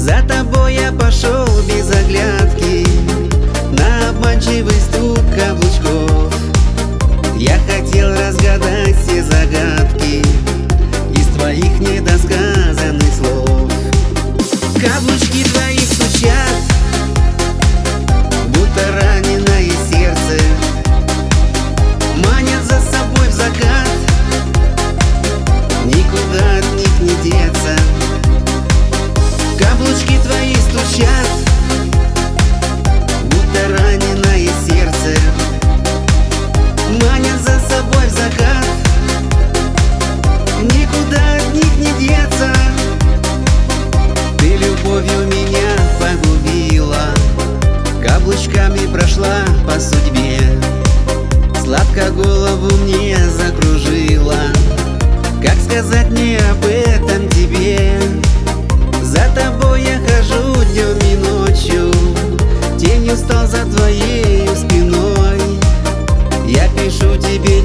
За тобой я пошел без оглядки на обманчивый стук каблучков. Я хотел разгадать все загадки из твоих недосказанных слов. Каблучки твои стучат, будто раненое сердце, манят за собой в закат, никуда от них не деться. Каблучки твои стучат, будто раненое сердце, манят за собой в закат, никуда от них не деться. Ты любовью меня погубила, каблучками прошла по судьбе, сладко голову мне закружила. Как сказать мне об этом тебе? За тобой я хожу днем и ночью, тенью стал за твоей спиной. Я пишу тебе